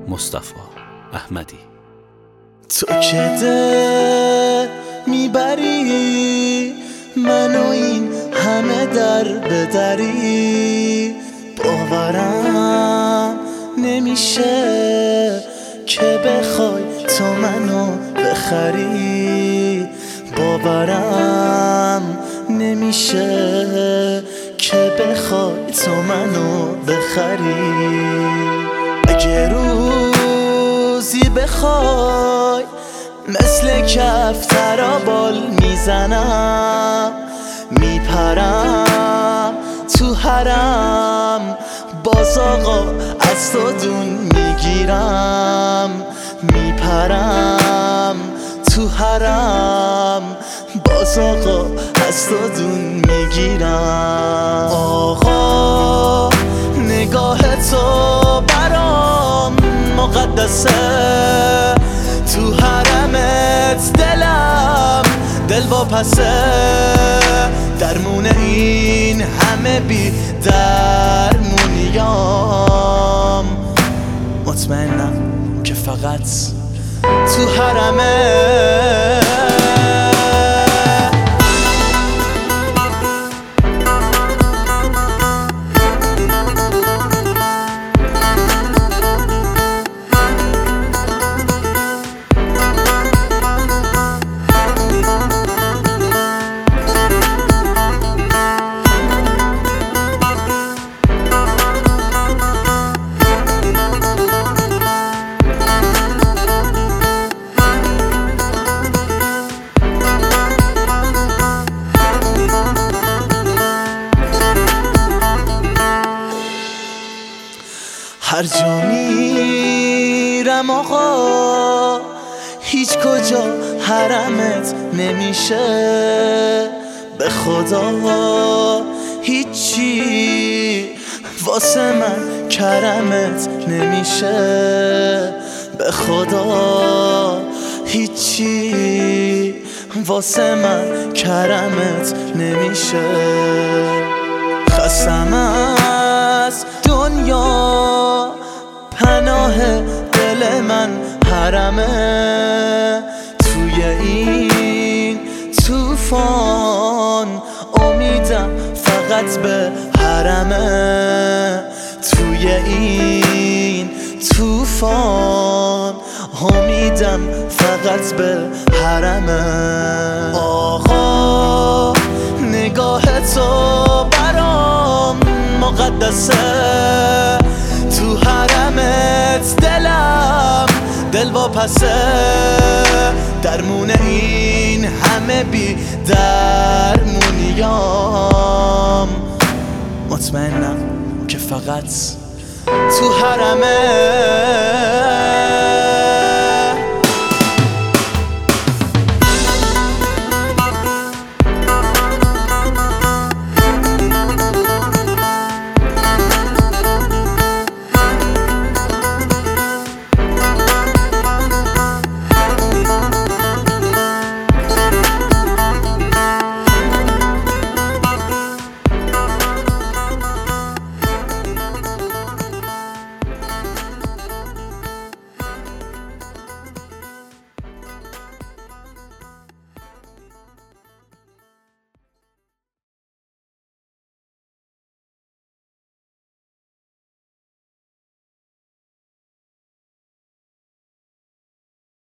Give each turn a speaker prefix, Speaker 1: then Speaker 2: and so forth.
Speaker 1: مصطفی احمدی.
Speaker 2: تو که دل میبری منو این همه در بدری، باورم نمیشه که بخوای تو منو بخری، باورم نمیشه که بخوای تو منو بخری. اگه روزی بخوای مثل کفترا بال میزنم، میپرم تو حرم، باز آقا از تو دون میگیرم، میپرم تو حرم، باز آقا از تو دون میگیرم. آقا نگاه تو برام مقدسه، تو حرمت دلم دل واپسه، درمون این همه بی درمونیام، مطمئنم که فقط تو حرمه. هر جا میرم آقا هیچ کجا حرمت نمیشه، به خدا هیچی واسه من کرمت نمیشه، به خدا هیچی واسه من کرمت نمیشه. خستم از دنیا پناه دل من حرمه، توی این توفان امیدم فقط به حرمه، توی این توفان امیدم فقط به حرمه. آقا نگاه تو برام مقدسه، تو حرمت دلم دل واپسه، درمون این همه بی درمونیام، مطمئنم که فقط تو حرمه.